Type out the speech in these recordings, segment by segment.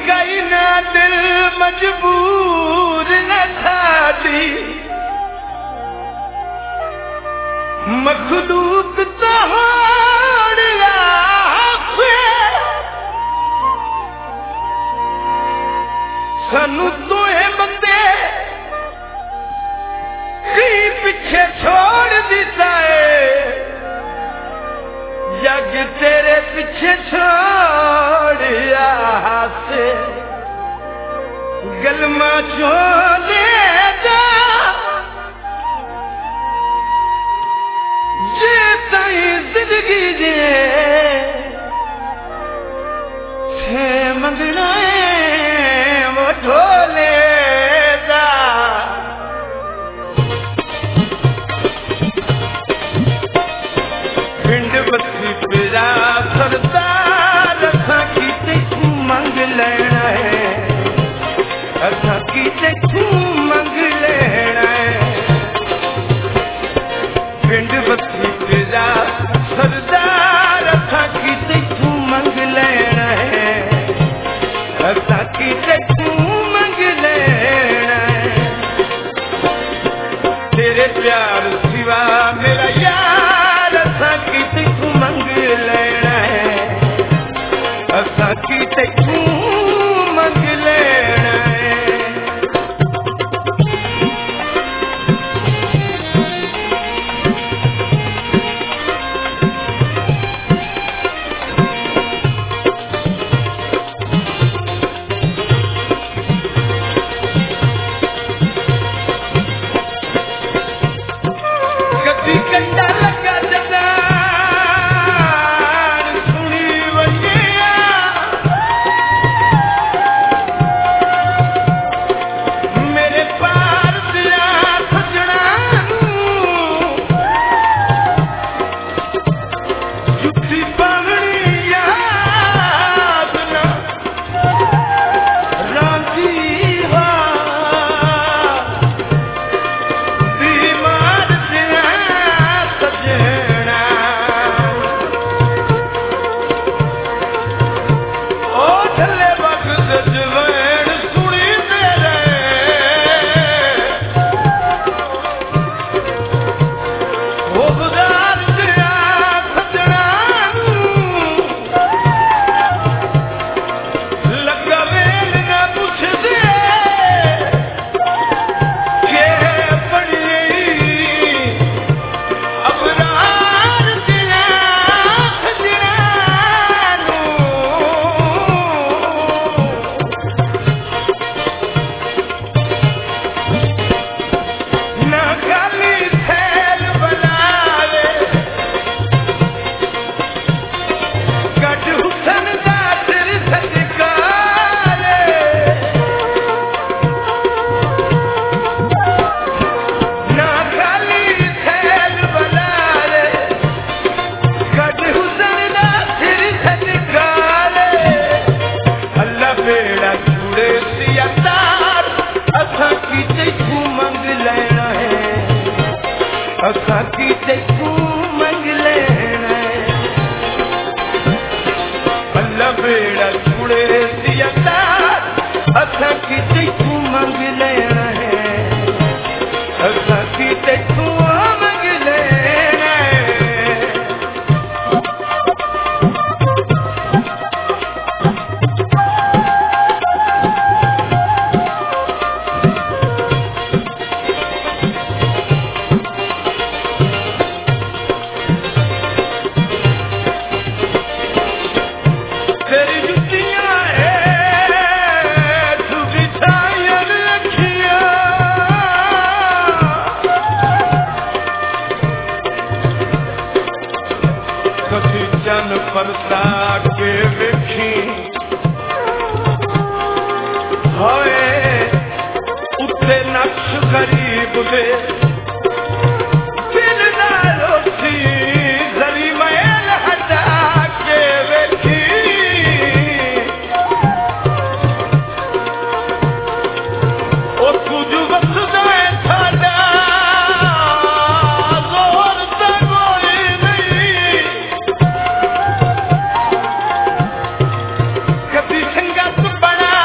कई ना दिल मजबूर न थादी मखलूक तहाड़िया सानू दोहे बंदे की पीछे छोड़ दिता है जग तेरे पीछे छोड़िया से गलमा छोड़े जा जे ताई जिंदगी जे छे मंगना वो ढोले दा पिंड बस्ती पिया सरदार असा की ते मंग लेना है असा की ते मंग लेना है पिंड बस्ती पिया सरदार असा की ते मंग लेना है असा की ते मंग लेना है तेरे प्यार सिवा मेरा यार असा की ते मंग लेना है असा की ते मंग लेना है कभी कंडा लगा जदा सुनी वजिया मेरे पार दिया सजना जुटी पावनी याद ना राजी हो बीमार दिया सजना ओ ढले वक्त जवैन सुनी तेरे ओ गुजार दिया सजना लगा वेल ना पुछ दे के पड़ी अबरार दिया सजना ना खाली थैल बनावे कट हुसन दा दिल सजकारे ना खाली थैल बनावे कट हुसन दा दिल सजकारे अल्लाह बेड़ा छुड़े सिया तार असा की ते मंग लेना है असा की ते मंग लेना है अल्लाह बेड़ा छुड़े सिया तार असा की ते मंग लेना है असा की ते मंग लेना है तेरी जुतियां है तू बिछाया रखिया कभी जन परसा के वेखी होए उत्ते नक्श गरीब दे दिल नालो सी जरी मैल हटा के वेखी ओ तुझ वसदा साडा जोर ता कोई नहीं कभी संगत बना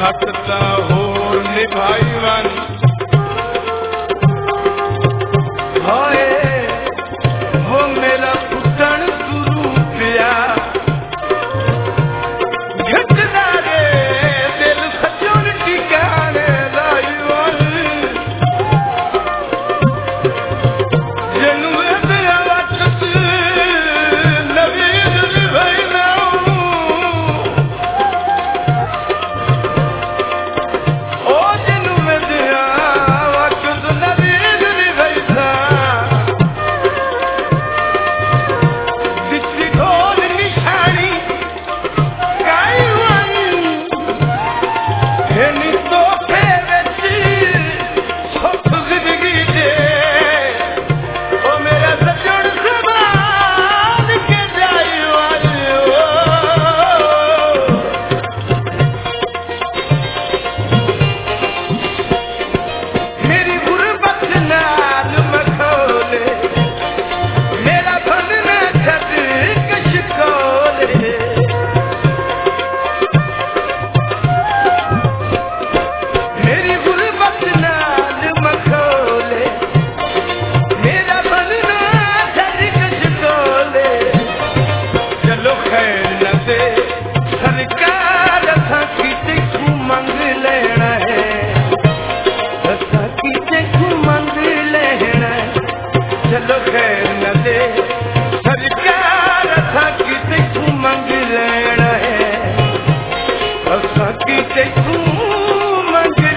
सकता होर निभाई वन होए हो मेरा पुतन गुरु पिया घटदा रे दिल सजन ठिकाने लाई वन जन्म दिया वक्त नबी भाई मंग